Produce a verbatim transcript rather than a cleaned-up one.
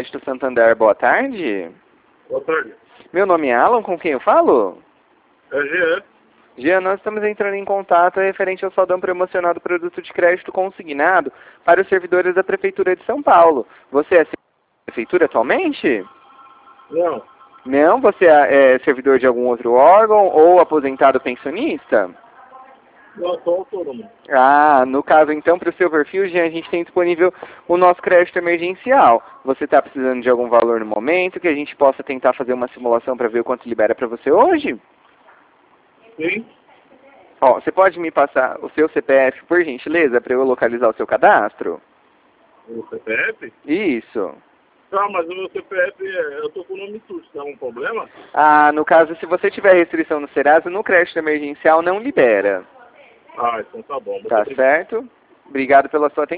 Crédito Santander, boa tarde. Boa tarde. Meu nome é Alan, com quem eu falo? É Jean. Jean, nós estamos entrando em contato referente ao saldão promocional do produto de crédito consignado para os servidores da Prefeitura de São Paulo. Você é servidor da Prefeitura atualmente? Não. Não? Você é servidor de algum outro órgão ou aposentado pensionista? Não, sou autônomo. Ah, no caso então, para o seu perfil, Jean, a gente tem disponível o nosso crédito emergencial. Você está precisando de algum valor no momento que a gente possa tentar fazer uma simulação para ver o quanto libera para você hoje? Sim. Ó, você pode me passar o seu C P F, por gentileza, para eu localizar o seu cadastro? O C P F? Isso. Tá, mas o meu C P F, é- eu tô com o nome sujo, tem algum problema? Ah, no caso, se você tiver restrição no Serasa, no crédito emergencial não libera. Ah, então tá bom. Muito Tá obrigado. certo? Obrigado pela sua atenção.